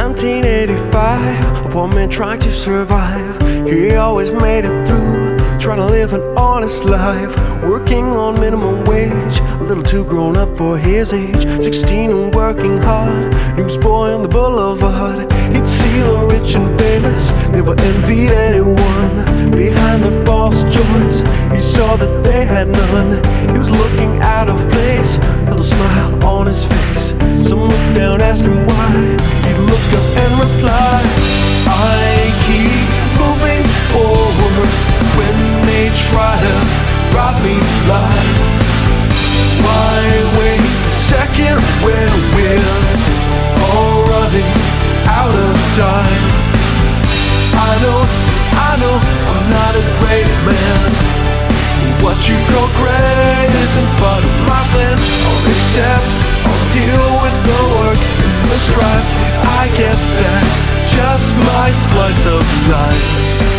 1985, a poor man trying to survive. He always made it through, trying to live an honest life, working on minimum wage, a little too grown up for his age. 16 and working hard, newsboy on the boulevard. He'd see the rich and famous, never envied anyone. Behind their false joys, he saw that they had none. He was looking out of place, held a smile on his face. Some looked down, asked him why. He'd look up and reply, I keep moving forward when they try to rob me blind. Why waste a second when we're all running out of time? I know I'm not a great man. What you call great isn't part of my plan. I'll accept, I'll deal with the work and the strife, 'cause I guess that's just my slice of life.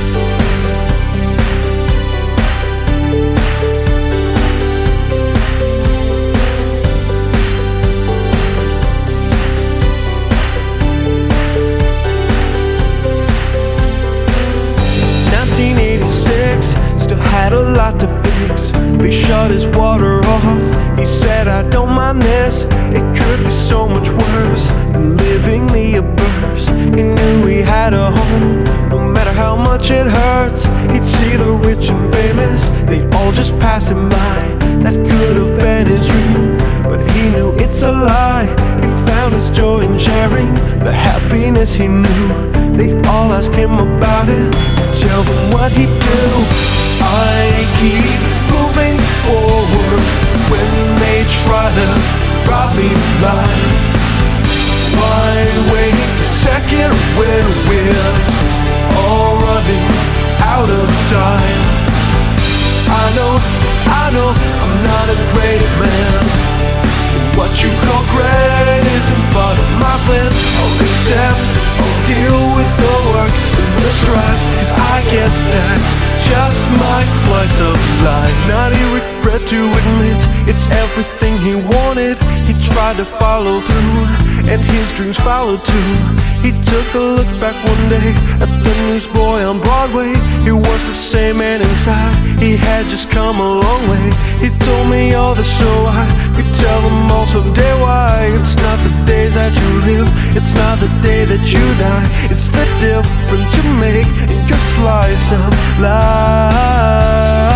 1986, still had a lot to fix. They shut his water off. He said, I don't mind this. It could be so much worse than living the abyss. He knew he had a home, no matter how much it hurts. He'd see the rich and famous, they all just pass him by. That could have been his dream, but he knew it's a lie. He found his joy in sharing the happiness he knew. They'd all ask him about it, tell them what he'd do. I keep moving forward when they try to rob me blind. Why waste a second when we're all running out of time? I know I'm not a great man. What you call great isn't part of my plan. I'll accept, I'll deal with the work and the strife, 'cause I guess that's just my slice of life. Not a regret to admit, it's everything he wanted. He tried to follow through, and his dreams followed too. He took a look back one day at the newsboy on Broadway. He was the same man inside, he had just come a long way. He told me all this so I could tell him all someday why. It's not the days that you live, it's not the day that you die. It's the difference you make in your slice of life.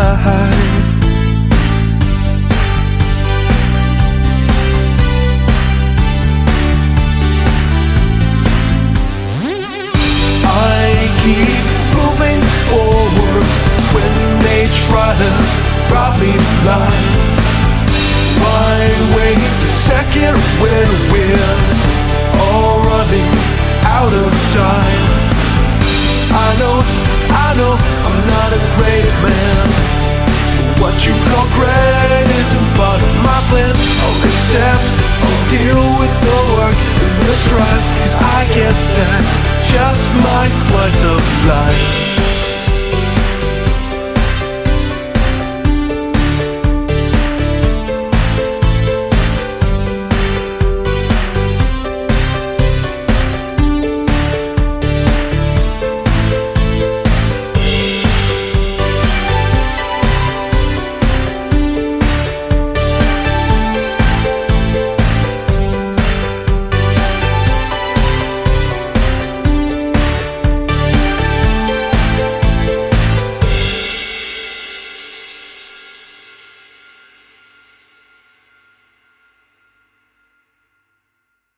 Keep moving forward when they try to rob me blind. Why waste a second when we're all running out of time? I know I'm not a great man. What you call great isn't part of my plan. I'll accept, I'll deal with the work and the strife, 'cause I guess that's just my slice